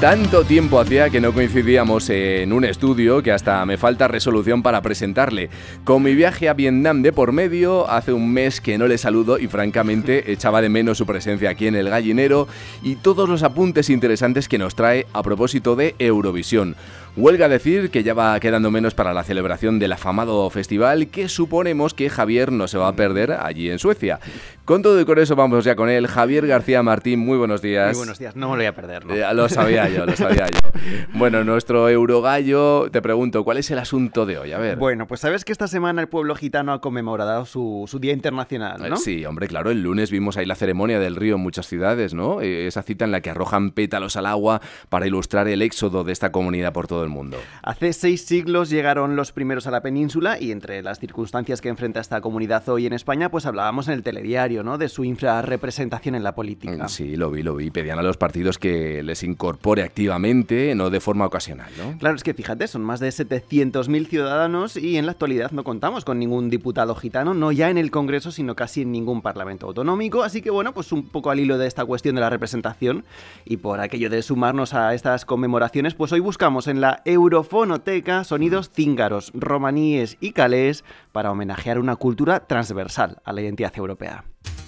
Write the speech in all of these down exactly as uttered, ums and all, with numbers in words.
Tanto tiempo hacía que no coincidíamos en un estudio que hasta me falta resolución para presentarle. Con mi viaje a Vietnam de por medio, hace un mes que no le saludo y francamente echaba de menos su presencia aquí en El Gallinero y todos los apuntes interesantes que nos trae a propósito de Eurovisión. Huelga decir que ya va quedando menos para la celebración del afamado festival que suponemos que Javier no se va a perder allí en Suecia. Con todo y con eso vamos ya con él. Javier García Martín, muy buenos días. Muy buenos días, no me lo voy a perder, ¿no? Eh, lo sabía yo, lo sabía yo. Bueno, nuestro Eurogallo, te pregunto, ¿cuál es el asunto de hoy? A ver. Bueno, pues sabes que esta semana el pueblo gitano ha conmemorado su, su Día Internacional, ¿no? Sí, hombre, claro, el lunes vimos ahí la ceremonia del río en muchas ciudades, ¿no? Esa cita en la que arrojan pétalos al agua para ilustrar el éxodo de esta comunidad por todo el mundo. Hace seis siglos llegaron los primeros a la península y entre las circunstancias que enfrenta esta comunidad hoy en España, pues hablábamos en el telediario, ¿no? De su infrarrepresentación en la política. Sí, lo vi, lo vi. Pedían a los partidos que les incorpore activamente, no de forma ocasional, ¿no? Claro, es que fíjate, son más de setecientos mil ciudadanos y en la actualidad no contamos con ningún diputado gitano, no ya en el Congreso, sino casi en ningún parlamento autonómico. Así que bueno, pues un poco al hilo de esta cuestión de la representación y por aquello de sumarnos a estas conmemoraciones, pues hoy buscamos en la Eurofonoteca sonidos cíngaros, romaníes y calés para homenajear una cultura transversal a la identidad europea.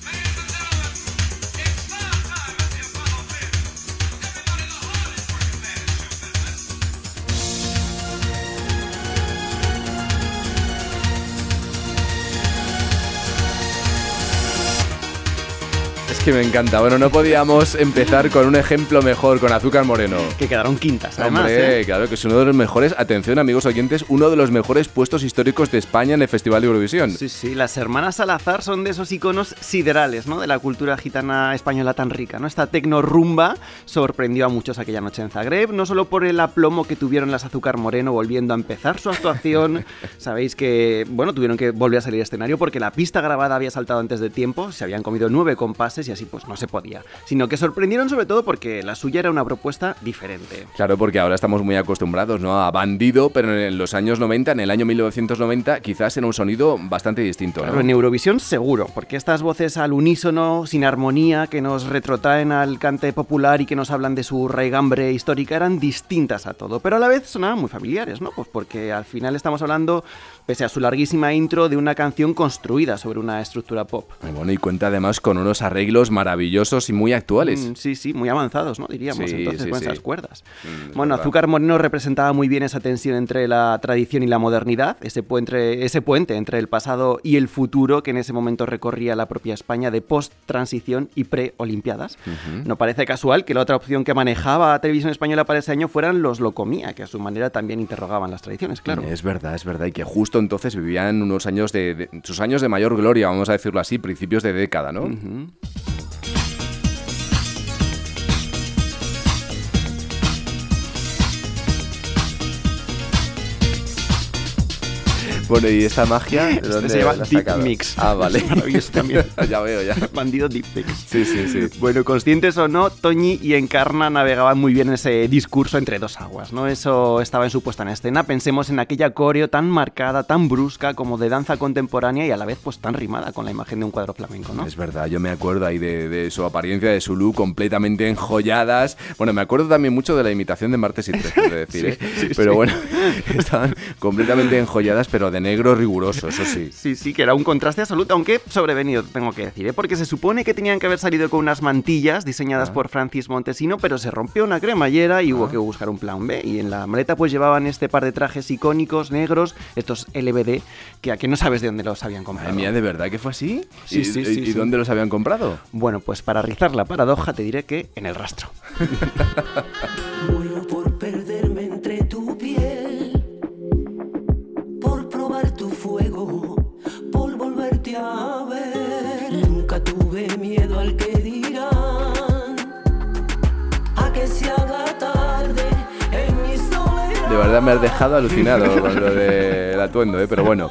Que me encanta. Bueno, no podíamos empezar con un ejemplo mejor, con Azúcar Moreno. Que quedaron quintas, además. Hombre, ¿eh? Claro, que es uno de los mejores, atención amigos oyentes, uno de los mejores puestos históricos de España en el Festival de Eurovisión. Sí, sí, las hermanas Salazar son de esos iconos siderales, ¿no? De la cultura gitana española tan rica, ¿no? Esta tecnorumba sorprendió a muchos aquella noche en Zagreb, no solo por el aplomo que tuvieron las Azúcar Moreno volviendo a empezar su actuación. Sabéis que, bueno, tuvieron que volver a salir al escenario porque la pista grabada había saltado antes de tiempo, se habían comido nueve compases y así pues no se podía, sino que sorprendieron sobre todo porque la suya era una propuesta diferente. Claro, porque ahora estamos muy acostumbrados, ¿no?, a Bandido, pero en los años noventa, en el año mil novecientos noventa, quizás era un sonido bastante distinto, ¿no? Claro, en Eurovisión seguro, porque estas voces al unísono, sin armonía, que nos retrotraen al cante popular y que nos hablan de su raigambre histórica, eran distintas a todo, pero a la vez sonaban muy familiares, ¿no? Pues porque al final estamos hablando, pese a su larguísima intro, de una canción construida sobre una estructura pop. Y bueno, y cuenta además con unos arreglos maravillosos y muy actuales. Mm, sí, sí, muy avanzados, ¿no? Diríamos, sí, entonces, sí, con sí. esas cuerdas. Mm, bueno, Azúcar Moreno representaba muy bien esa tensión entre la tradición y la modernidad, ese puente, ese puente entre el pasado y el futuro que en ese momento recorría la propia España de post-transición y pre-olimpiadas. Uh-huh. No parece casual que la otra opción que manejaba Televisión Española para ese año fueran los Locomía, que a su manera también interrogaban las tradiciones, claro. Es verdad, es verdad, y que justo entonces vivían unos años de, de sus años de mayor gloria, vamos a decirlo así, principios de década, ¿no? Uh-huh. Bueno, ¿y esta magia? ¿De dónde se llama la has Deep sacado? Mix. Ah, vale. Es maravilloso también. Ya veo, ya. Bandido Deep Mix. Sí, sí, sí. Bueno, conscientes o no, Toñi y Encarna navegaban muy bien ese discurso entre dos aguas, ¿no? Eso estaba en su puesta en escena. Pensemos en aquella coreo tan marcada, tan brusca, como de danza contemporánea y a la vez pues tan rimada con la imagen de un cuadro flamenco, ¿no? Es verdad, yo me acuerdo ahí de, de su apariencia, de su look, completamente enjolladas. Bueno, me acuerdo también mucho de la imitación de Martes y Trece, de decir, sí, ¿eh? sí, Pero sí. bueno, estaban completamente enjolladas, pero de negro riguroso, eso sí. Sí, sí, que era un contraste absoluto, aunque sobrevenido, tengo que decir, ¿eh? Porque se supone que tenían que haber salido con unas mantillas diseñadas ah. por Francis Montesino, pero se rompió una cremallera y ah. hubo que buscar un plan B. Y en la maleta pues llevaban este par de trajes icónicos negros, estos L B D, que a que no sabes de dónde los habían comprado. Ay, mía, ¿de verdad que fue así? Sí, ¿Y, sí, y, sí, ¿Y sí. dónde los habían comprado? Bueno, pues para rizar la paradoja te diré que en el rastro. Muero por perderme entre tu piel, por probar tu fuego, por volverte a ver. Nunca tuve miedo al que dirán, a que se haga tarde en mi soledad. De verdad me has dejado alucinado con lo del atuendo, ¿eh? Pero bueno.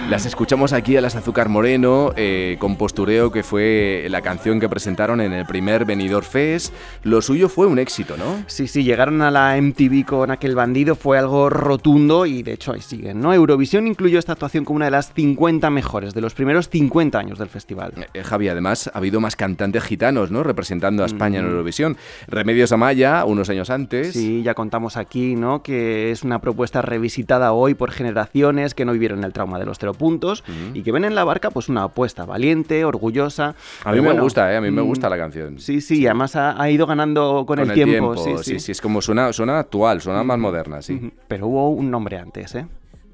Las escuchamos aquí a las Azúcar Moreno, eh, con Postureo, que fue la canción que presentaron en el primer Benidorm Fest. Lo suyo fue un éxito, ¿no? Sí, sí, llegaron a la M T V con Aquel Bandido, fue algo rotundo y de hecho ahí siguen, ¿no? Eurovisión incluyó esta actuación como una de las cincuenta mejores de los primeros cincuenta años del festival. Eh, Javi, además ha habido más cantantes gitanos, ¿no? Representando a España mm. en Eurovisión. Remedios Amaya, unos años antes. Sí, ya contamos aquí, ¿no? Que es una propuesta revisitada hoy por generaciones que no vivieron el trauma de los cero puntos mm. y que ven en la barca pues una apuesta valiente, orgullosa. A mí me bueno, gusta, ¿eh? A mí me gusta la canción. Sí, sí, y además ha, ha ido ganando con, con el, el tiempo. tiempo. Sí, sí, sí, sí, es como suena, suena actual, suena mm. más moderna, sí. Mm. Pero hubo un nombre antes, ¿eh?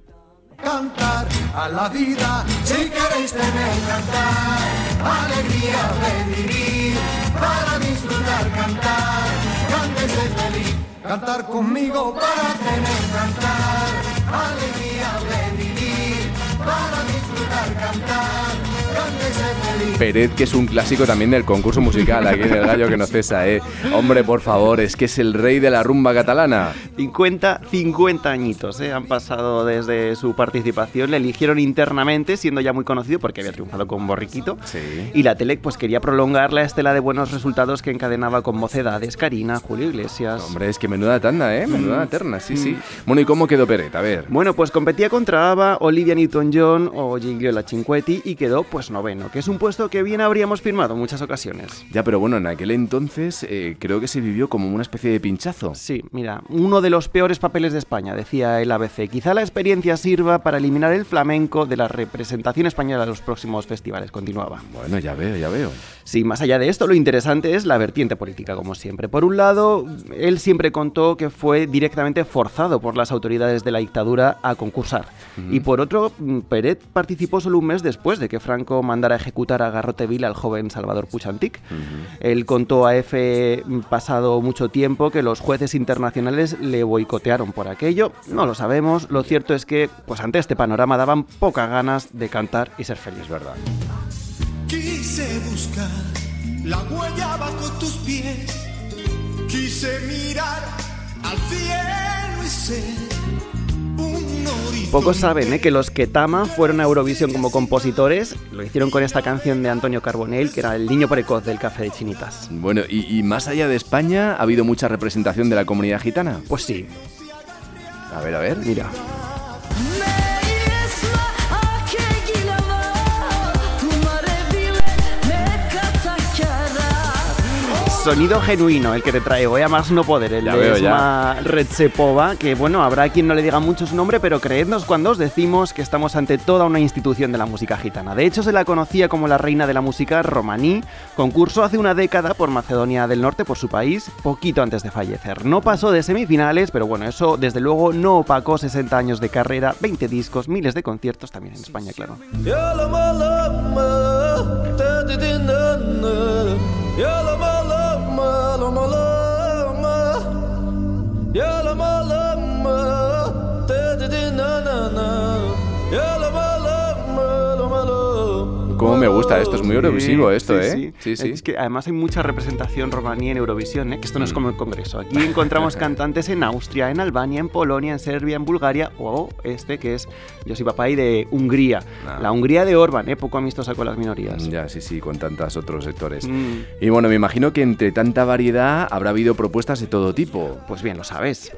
Cantar a la vida, si queréis tener cantar, alegría de vivir, para disfrutar cantar, cante y ser feliz, cantar conmigo para tener cantar, alegría de vivir, para disfrutar cantar, cante y ser feliz. Peret, que es un clásico también del concurso musical aquí en El Gallo que no cesa, ¿eh? Hombre, por favor, es que es el rey de la rumba catalana. cincuenta, cincuenta añitos, ¿eh? Han pasado desde su participación, le eligieron internamente, siendo ya muy conocido porque había triunfado con Borriquito. Sí. Y la Telec pues quería prolongar la estela de buenos resultados que encadenaba con Mocedades, Karina, Julio Iglesias. Hombre, es que menuda tanda, ¿eh? Menuda mm. terna, sí, sí. Bueno, ¿y cómo quedó Peret? A ver. Bueno, pues competía contra ABBA, Olivia Newton-John o Gigliola Cinquetti y quedó pues noveno, que es un puesto que bien habríamos firmado en muchas ocasiones. Ya, pero bueno, en aquel entonces eh, creo que se vivió como una especie de pinchazo. Sí, mira, uno de los peores papeles de España, decía el A B C. Quizá la experiencia sirva para eliminar el flamenco de la representación española de los próximos festivales, continuaba. Bueno, ya veo, ya veo. Sí, más allá de esto, lo interesante es la vertiente política, como siempre. Por un lado, él siempre contó que fue directamente forzado por las autoridades de la dictadura a concursar. Uh-huh. Y por otro, Peret participó solo un mes después de que Franco mandara a ejecutar a garrote vil al joven Salvador Puig Antich. Uh-huh. Él contó a F, pasado mucho tiempo, que los jueces internacionales le boicotearon por aquello. No lo sabemos. Lo cierto es que, pues ante este panorama, daban pocas ganas de cantar y ser feliz, ¿verdad? Quise buscar la huella bajo tus pies, quise mirar al cielo y ser un horizonte. Pocos saben ¿eh? que los Ketama fueron a Eurovisión como compositores, lo hicieron con esta canción de Antonio Carbonell, que era el niño precoz del Café de Chinitas. Bueno, y, y más allá de España, ¿ha habido mucha representación de la comunidad gitana? Pues sí. A ver, a ver. Mira. Sonido genuino el que te trae hoy a más no poder, el ya de Esma Retsepova, que bueno, habrá quien no le diga mucho su nombre, pero creednos cuando os decimos que estamos ante toda una institución de la música gitana. De hecho, se la conocía como la reina de la música romaní, concursó hace una década por Macedonia del Norte, por su país, poquito antes de fallecer. No pasó de semifinales, pero bueno, eso desde luego no opacó sesenta años de carrera, veinte discos, miles de conciertos también en España, claro. Cómo me gusta esto, es muy eurovisivo sí, esto, sí, ¿eh? Sí. Sí, sí. Es que además hay mucha representación romaní en Eurovisión, ¿eh? Que esto no es como el Congreso. Aquí encontramos cantantes en Austria, en Albania, en Polonia, en Serbia, en Bulgaria o este que es Josip Papai de Hungría. Ah. La Hungría de Orbán, ¿eh? Poco amistosa con las minorías. Ya, sí, sí, con tantos otros sectores. Mm. Y bueno, me imagino que entre tanta variedad habrá habido propuestas de todo tipo. Pues bien, lo sabes.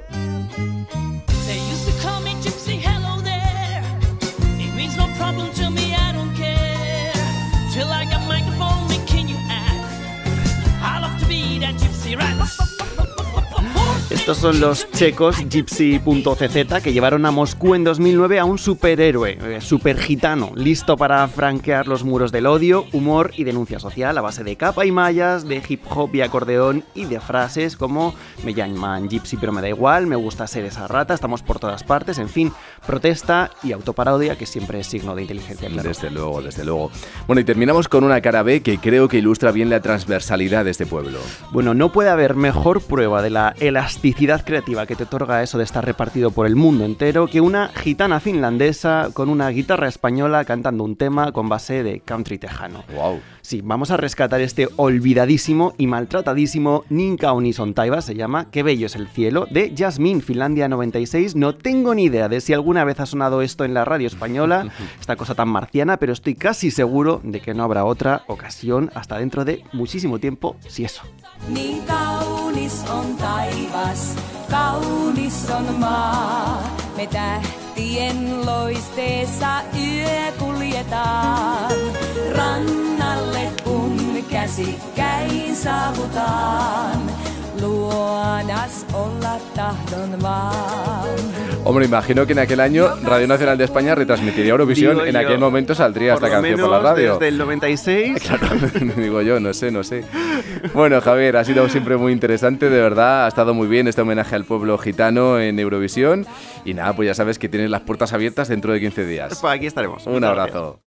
Estos son los checos Gypsy punto c z que llevaron a Moscú en dos mil nueve a un superhéroe, eh, super gitano, listo para franquear los muros del odio, humor y denuncia social a base de capa y mallas, de hip hop y acordeón y de frases como me llaman Gypsy pero me da igual, me gusta ser esa rata, estamos por todas partes, en fin, protesta y autoparodia que siempre es signo de inteligencia, claro. Desde luego, desde luego. Bueno, y terminamos con una cara B que creo que ilustra bien la transversalidad de este pueblo. Bueno, no puede haber mejor prueba de la elasticidad felicidad creativa que te otorga eso de estar repartido por el mundo entero que una gitana finlandesa con una guitarra española cantando un tema con base de country tejano. Wow. Sí, vamos a rescatar este olvidadísimo y maltratadísimo Ninka Unison Taiva, se llama Qué bello es el cielo, de Jasmine, Finlandia noventa y seis. No tengo ni idea de si alguna vez ha sonado esto en la radio española, esta cosa tan marciana, pero estoy casi seguro de que no habrá otra ocasión hasta dentro de muchísimo tiempo, si eso. Niin kaunis on taivas, kaunis on maa. Me tähtien loisteessa yö kuljetaan. Rannalle kun käsikkäin saavutaan. Luodas olla tahdon vaan. Hombre, imagino que en aquel año Radio Nacional de España retransmitiría Eurovisión. Digo en yo, aquel momento saldría esta canción por la radio. Desde el noventa y seis. Claro, digo yo, no sé, no sé. Bueno, Javier, ha sido siempre muy interesante, de verdad. Ha estado muy bien este homenaje al pueblo gitano en Eurovisión. Y nada, pues ya sabes que tienes las puertas abiertas dentro de quince días. Pues aquí estaremos. Un abrazo.